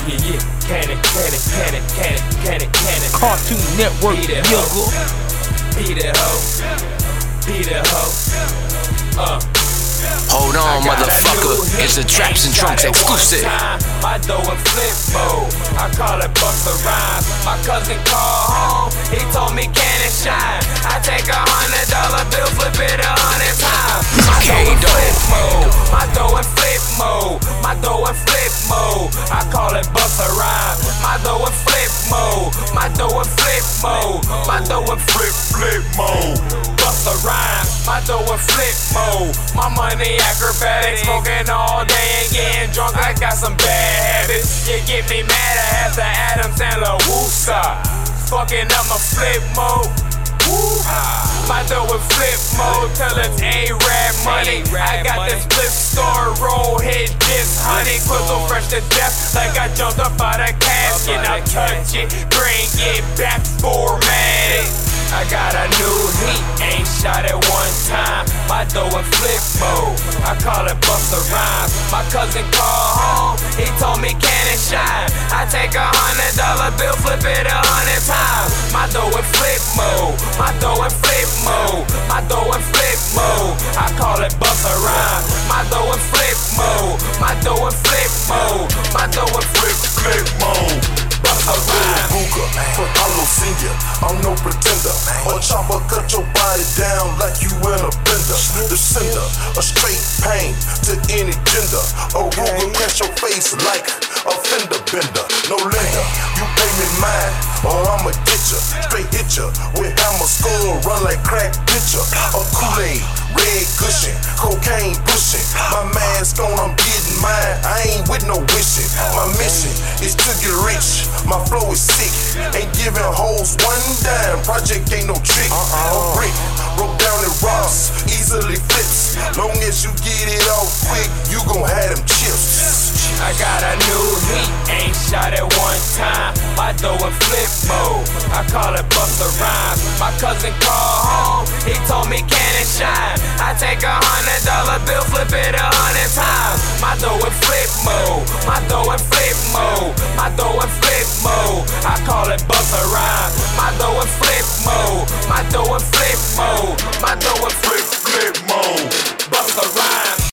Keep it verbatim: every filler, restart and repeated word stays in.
Yeah, yeah, cannon, cannon, cannon, cannon, cannon, cannon. Cartoon Network, Beat it, nigga. ho. Beat it, ho. Beat it, ho. Uh. Hold on, motherfucker. It's a Traps and Trunks exclusive. My dough in flip mode, I call it bust a rhyme. My cousin called home, he told me can it shine. I take a hundred dollar bill, flip it a hundred times. My dough in flip mode, my dough in flip mode, my dough in flip mode. I call it bust a rhyme. My dough in flip mode, my dough in flip mode, my dough in flip flip mode. Bust a rhyme, my dough in flip mode. My money acrobatic, smoking all day and getting drunk. I got some bad habits. You get me mad, I have to Adam Sandler woo-sa. Fucking up my flip mode. Woo. My dough in flip mode till it's A-Rap money. I got this flip store roll, hit this honey. Quizzle fresh to death like I jumped up out of casket. Now touch it, bring it back formatted. I got a new heat, ain't shot it one time. My dough in flip mode, I call it bust a rhyme. My cousin called home, he told me can it shine. I take a hundred dollar bill, flip it a hundred times. My dough in flip mode, my dough in flip mode, my dough in flip mode. I call it bust a rhyme. My dough in flip mode, my dough in flip mode, my dough in flip flip mode. Bust a rhyme. From Hollow Senior, I'm no pretender. A chopper cut your body down like you in a blender. The sender, a straight pain to any gender. A Ruger crash your face like a fender bender. No lender, you pay me mine or I'ma get ya. Straight hit ya with hammer skull, run like crack pitcher. A Kool-Aid, red cushion, cocaine pushing. My mask on, I'm getting mine. I ain't with no wishing. My mission is to get rich. My flow is sick, ain't giving hoes one dime. Project ain't no trick. A brick broke down in rocks, easily flips. Long as you get it off quick, you gon' have them chips. I got a new heat, ain't shot it one time. My dough in flip mode, I call it bust a rhyme. My cousin called home, he told me can it shine. I take a hundred dollar bill, flip it a hundred times. My dough in flip mode, my dough in flip mode, my dough in flip mode. I call it bust a rhyme. My dough in flip mode, my dough in flip mode, my dough in flip flip mode.